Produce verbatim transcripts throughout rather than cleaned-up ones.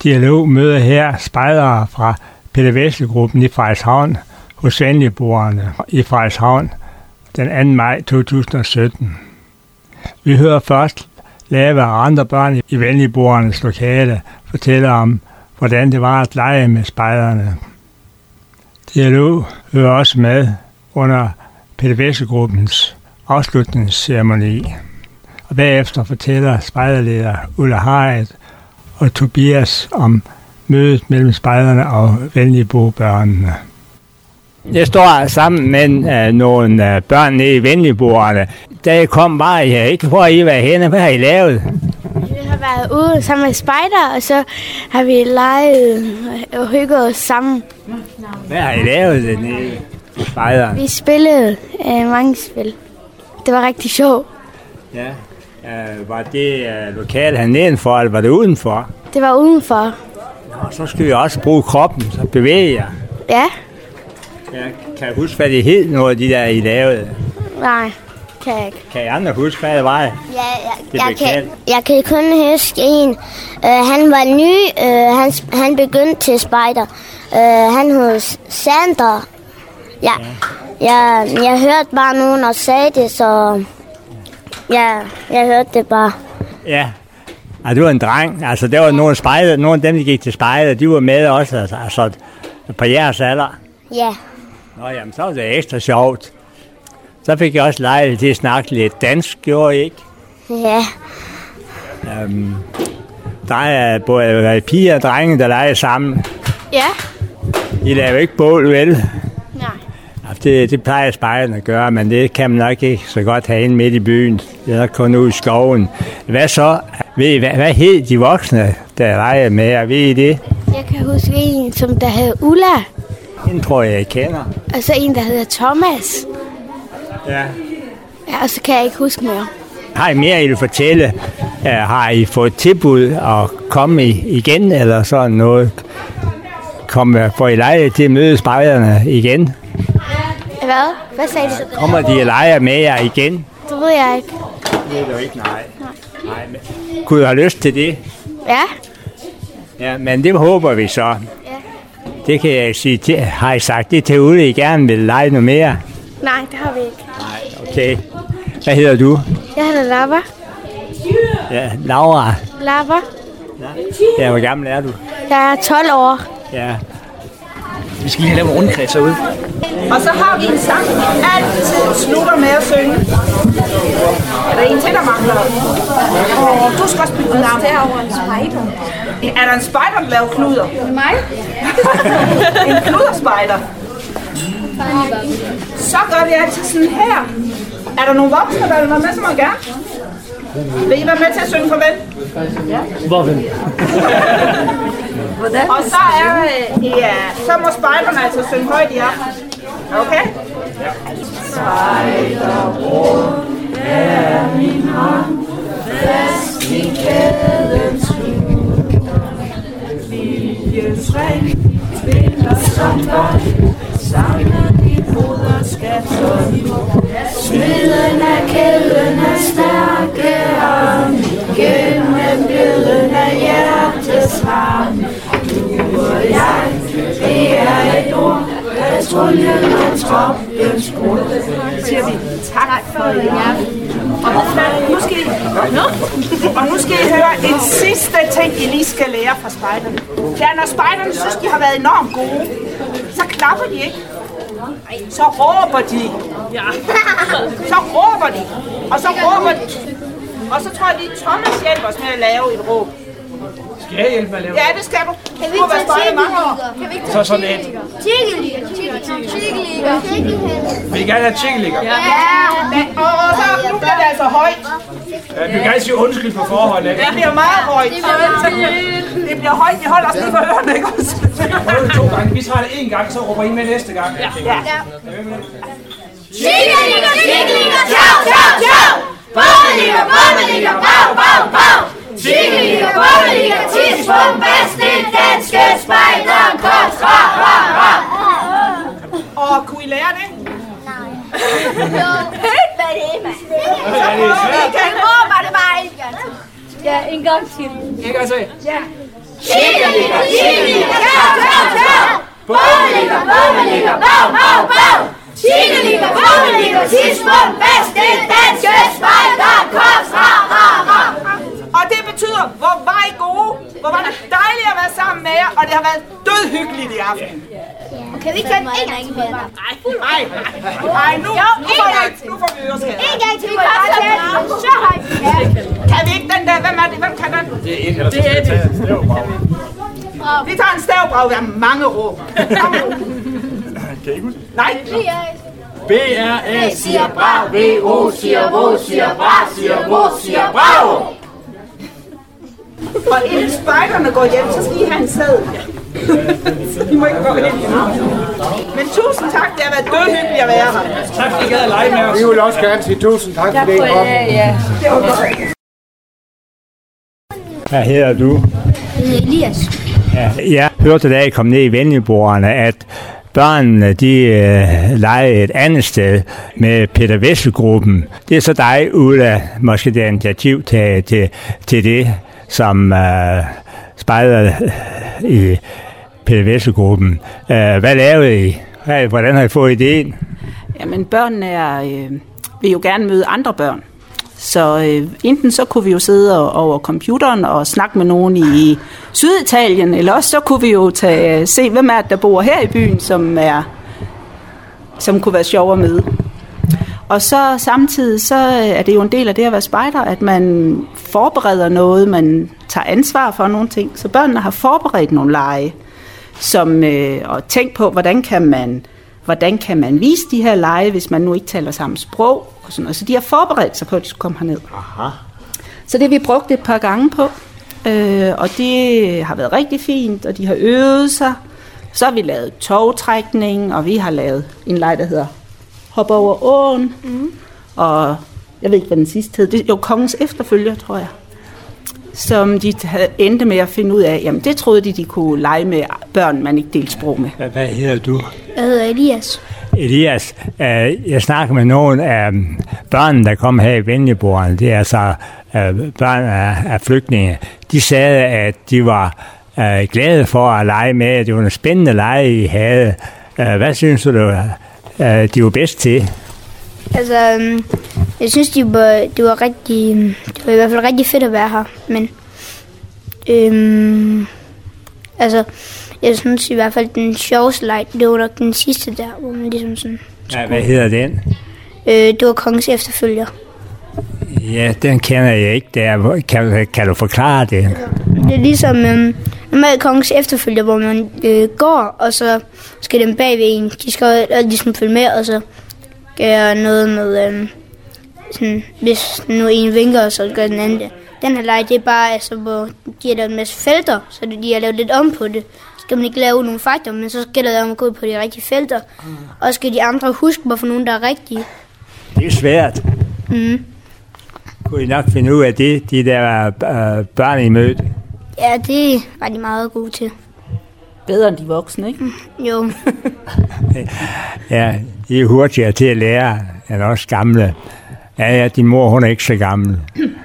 Dialog møder her spejdere fra Peter Vesselgruppen i Frederikshavn hos Venligboerne i Frederikshavn den anden maj to tusind og sytten. Vi hører først Lave og andre børn i Venligboernes lokale fortælle om, hvordan det var at lege med spejderne. Dialog hører også med under Peter Vesselgruppens afslutningsceremoni. Og bagefter fortæller spejderleder Ulla Harriet og Tobias om mødet mellem spejderne og Venligbobørnene. Jeg står sammen med uh, nogle uh, børn nede i Venligboerne. Da jeg kom, var jeg ikke. Hvor har I været henne? Hvad har I lavet? Vi har været ude sammen med spejder, og så har vi leget og hygget os sammen. Hvad har I lavet nede i spejderne? Vi spillede uh, mange spil. Det var rigtig sjovt. Ja. Uh, var det uh, lokalt hernedenfor, eller var det udenfor? Det var udenfor. Nå, så skal vi også bruge kroppen, så bevæge jer. Ja. Ja, kan jeg huske, hvad det hed, noget af de der, I lavede? Nej, kan jeg ikke. Kan I andre huske, hvad det var? Ja, jeg, jeg, kan, jeg kan kun huske en. Uh, han var ny, uh, han, han begyndte til spejder. Uh, han hed Sander. Ja, ja. Jeg, jeg hørte bare nogen, der sagde det, så ja, jeg hørte det bare. Ja, altså, du var en dreng. Altså, der var nogle spejder, nogle af dem, der gik til spejder, de var med også, altså, altså på jeres alder. Ja. Nå, jamen, så var det ekstra sjovt. Så fik jeg også lejlighed til at snakke lidt dansk, gjorde I ikke? Ja. Um, der er både piger og drenge, der leger sammen. Ja. I laver ikke bål, vel? Nej. Altså, det, det plejer spejderne at gøre, men det kan man nok ikke så godt have inde midt i byen. Det er kun ude i skoven. Hvad så? Ved I, hvad, hvad hed de voksne, der leger med jer? Ved I det? Jeg kan huske en, som der hed Ulla. Den tror jeg, jeg kender. Og så en, der hedder Thomas. Ja. Ja, og så kan jeg ikke huske mere. Har I mere, I vil fortælle? Uh, har I fået tilbud at komme igen, eller sådan noget? Kommer, får I lejlighed til at møde spejderne igen? Hvad? Hvad sagde du? Kommer de og leger med jer igen? Det ved jeg ikke. Det ved du ikke, nej. nej. nej men, kunne du have lyst til det? Ja. Ja, men det håber vi så. Ja. Det kan jeg sige til. Har I sagt det til Ulle, I gerne vil lege noget mere? Nej, det har vi ikke. Nej, okay. Hvad hedder du? Jeg hedder Lava. Ja, Laura. Lava. Ja, hvor gammel er du? Jeg er tolv år. Ja. Vi skal lige lave en rundkreds herude. Og så har vi en sang, altid slutter med at synge. Er der en til, der mangler? Og du skal også bytte navn. Derovre en spejder. Er der en spejder, der laver kluder? Mig? En kluderspejder. Så gør vi altid sådan her. Er der nogle voksne, der vil være med, så må jeg gerne. Vil I være med til at synge farvel? Ja. Hvorfor? Og så er ja, så må spejderne altså synge højt i aften. Okay? Spejderbror, er min hånd, fast i kædens hud. Viljens ring, tvinger som børn, samler dit broderskat som jord. Smeden af kæden er stærke arm, gennem gløden af hjertets varme. Du og jeg, det er et ord, der truljen og troppens grund. Siger vi tak for i aften. Og nu skal I, og nu skal I høre en sidste ting, I lige skal lære fra spejderne. Ja, når spejderne synes, de har været enormt gode, så klapper de ikke. Så råber de. Ja. Så råber de. Og så råber de. Og så tror jeg lige, Thomas hjælper os med at lave et råb. Skal jeg hjælpe med at lave? Ja, det skal du. Kan vi ikke tage tjekkeliger? Kan vi ikke Så sådan et. tjekkeliger? Tjekkeliger. Vil I gerne have tjekkeliger? Ja. Og, og så nu bliver det altså højt. Ja, vi kan gerne sige undskyld på forhånd. Det bliver meget højt. Det bliver højt. Vi holder os lige for ørerne, ikke også? Prøv det to gange. Vi tager det en gang, så råber I med næste gang. Ja. Ja. Tjekkeliger, tjekkeliger, tjau, tjau, tjau. Bommeliger, bommeliger, bag, bag, bag. Tjekkeliger, bommeliger, tis, bombast, det danske spejderkorps. Ra, ra, ra. Og kunne I lære det? Jo. Højt, hvad det er, mand. I kan råbe det bare ikke. Ja, en gang til. En gang til. Ja. Chikkelikker, chikkelikker, tjav, tjav, tjav. Bummelikker, bummelikker, bag, bag, bag. Chikkelikker, bummelikker, tidsbom, bedst, det danske spejderkorps, ra, ra, ra. Og det betyder, hvor var I gode, hvor var det dejligt at være sammen med jer, og det har været dødhyggeligt i aften. Kan vi tage en gang til mere? Nej, nej, nej, nu, nu, får jeg, nu får vi øreskader. En gang til, vi kan tage så højt. Kan vi ikke den der, hvem er det, hvem kan den? Det er et, det er det. Vi tager en stavbrag, vi har mange råb. Nej. B R A siger brav, V O siger ro, siger bra, siger ro, siger bravo. Og inden spejderne går hjem, så skal I have en sæd. I må ikke gå hen. Men tusind tak, det har været dødhyggeligt at være her. Tak fordi I gad at lege med os. Vi vil også gerne sige tusind tak for det, I kom. Det var godt. Hvad hedder du? Elias. Ja, jeg hørte, da jeg kom ned i venligborgerne, at børnene, de øh, legede et andet sted med Peter Vessel-gruppen. Det er så dig, Ulla, måske det initiativ til, til, til det, som øh, spejder i Peter Vessel-gruppen. Øh, hvad lavede I? Hvordan har I fået idéen? Jamen, børnene er, øh, vil jo gerne møde andre børn. Så øh, enten så kunne vi jo sidde over computeren og snakke med nogen i Syditalien, eller også så kunne vi jo tage, se, hvem er det, der bor her i byen, som, er, som kunne være sjov at møde. Og så samtidig så er det jo en del af det at være spejder, at man forbereder noget, man tager ansvar for nogle ting. Så børnene har forberedt nogle lege, som, øh, og tænkt på, hvordan kan man... Hvordan kan man vise de her lege, hvis man nu ikke taler samme sprog? Og sådan noget. Så de har forberedt sig på, at de skulle komme herned. Aha. Så det har vi brugt et par gange på. Øh, og det har været rigtig fint, og de har øvet sig. Så har vi lavet togtrækning, og vi har lavet en leg, der hedder Hop over åen. Mm. Og jeg ved ikke, hvad den sidste hed. Det er jo Kongens Efterfølger, tror jeg. Som de havde endte med at finde ud af, jamen det troede de, de kunne lege med børn, man ikke delte sprog med. Hvad, hvad hedder du? Jeg hedder Elias. Elias, øh, jeg snakker med nogle af børnene, der kom her i venligborgerne. Det er altså øh, børn af, af flygtninge. De sagde, at de var øh, glade for at lege med, at det var en spændende lege, I havde. Øh, hvad synes du, øh, de var bedst til? Altså, øhm, jeg synes, de var, det var rigtig, det var i hvert fald rigtig fedt at være her, men øhm, altså, jeg synes i hvert fald, den sjoveste leg, det var nok den sidste der, hvor man ligesom sådan... Ja, hvad hedder den? Øh, det var Kongens Efterfølger. Ja, den kender jeg ikke. Der. Kan, kan du forklare det? Det er ligesom øhm, normalt Kongens Efterfølger, hvor man øh, går, og så skal dem bagved en, de skal øh, ligesom følge med, og så gør noget med, øhm, sådan, hvis nu en vinker, så gør den anden det. Den her leg, det er bare, altså, hvor de har lavet en masse felter, så de har lavet lidt om på det. Så skal man ikke lave nogle fejder, men så gælder det om at gå på de rigtige felter. Og så skal de andre huske, hvorfor nogen, der er rigtige. Det er svært. Mm. Kunne I nok finde ud af det, de der øh, børn, I mødte? Ja, det var de meget gode til. Bedre end de voksne, ikke? Mm. Jo. Ja, I er hurtigere til at lære, end også gamle. Ja, ja, din mor, hun er ikke så gammel.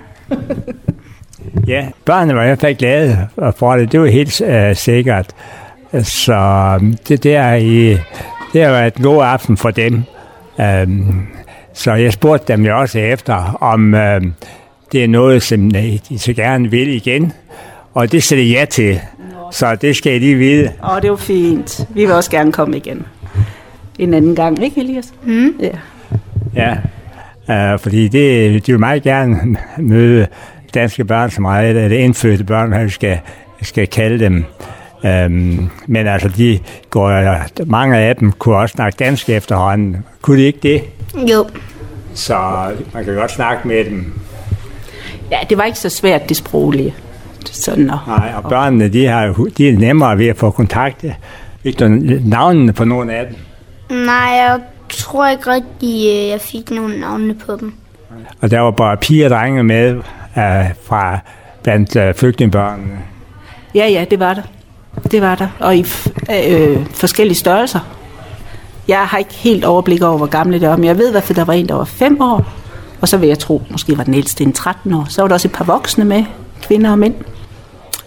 Ja, børnene var i hvert fald glade for det. Det var helt uh, sikkert. Så det der i, det har været en god aften for dem. Um, så jeg spurgte dem jo også efter, om uh, det er noget, som de så gerne vil igen. Og det sætter ja til. Så det skal I lige vide. Åh, det var fint. Vi vil også gerne komme igen. En anden gang, ikke Elias? Mm. Ja. Ja, uh, fordi det, de vil meget gerne møde danske børn, som er det indfødte børn, man skal, skal kalde dem. Um, men altså, de går, mange af dem kunne også snakke dansk efterhånden. Kunne de ikke det? Jo. Så man kan godt snakke med dem. Ja, det var ikke så svært, det sproglige. Sådan, og, Nej, og børnene, de, har, de er nemmere ved at få kontakt. Fik du navnene på nogle af dem? Nej, jeg tror ikke rigtig, jeg fik nogle navne på dem. Og der var bare piger og drenge med uh, fra blandt uh, flygtningebørnene. Ja, ja, det var der. Det var der. Og i øh, forskellige størrelser. Jeg har ikke helt overblik over, hvor gamle det var, men jeg ved i hvert fald, der var en, der var fem år. Og så vil jeg tro, måske var den ældste en tretten år. Så var der også et par voksne med, kvinder og mænd.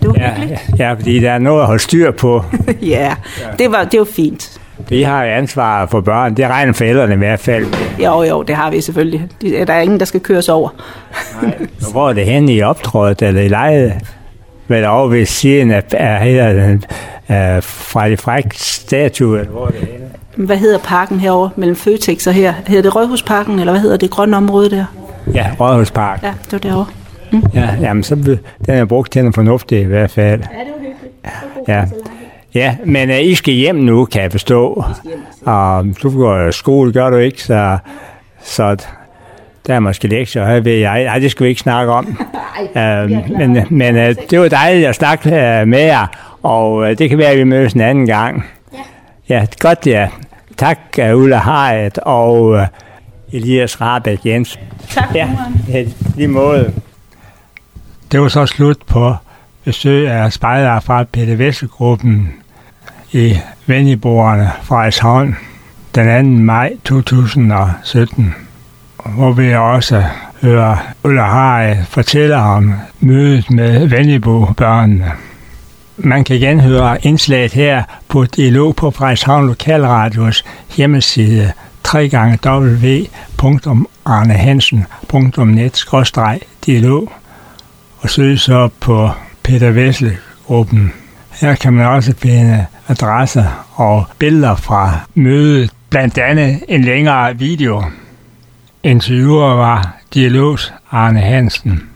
Det var ja, hyggeligt. Ja, fordi der er noget at holde styr på. ja, det var, det var fint. Vi har ansvar for børn. Det regner forældrene i hvert fald. Jo, jo, det har vi selvfølgelig. Der er ingen, der skal køres over. Nej. Hvor er det henne i optrådet eller i lejet? Vel over ved siden af, af, af, af Frejle Fræk statue, eller hvor er det henne? Hvad hedder parken herovre mellem Føtex og her? Hedder det Rådhusparken, eller hvad hedder det grønne område der? Ja, Rådhuspark. Ja, det var derovre. Mm. Ja, jamen, så den er brugt til noget fornuftigt i hvert fald. Ja, det var hyggeligt. Ja. Ja, men uh, I skal hjem nu, kan jeg forstå. Og du går i skole, gør du ikke, så, så der er måske lektier her ved jeg. Nej, det skal vi ikke snakke om. uh, men men uh, det var dejligt at snakke uh, med jer, og uh, det kan være, at vi mødes en anden gang. Ja, godt ja. Tak, uh, Ulla Harriet og uh, Elias Rahbek Jensen. Tak, ja, ja, lige måde. Det var så slut på besøg af spejdere fra Peter Vesselgruppen i Venligboerne fra Frederikshavn den anden maj to tusind og sytten, hvor vi også hører Ulla Harriet fortælle om mødet med Venligbo-børnene. Man kan genhøre indslaget her på Dialog på Frederikshavn Lokalradios hjemmeside w w w punktum arnehansen punktum net skråstreg dialog og søg så på Peter Vesselgruppen. Her kan man også finde adresser og billeder fra mødet, blandt andet en længere video. Interviewer var Dialogs Arne Hansen.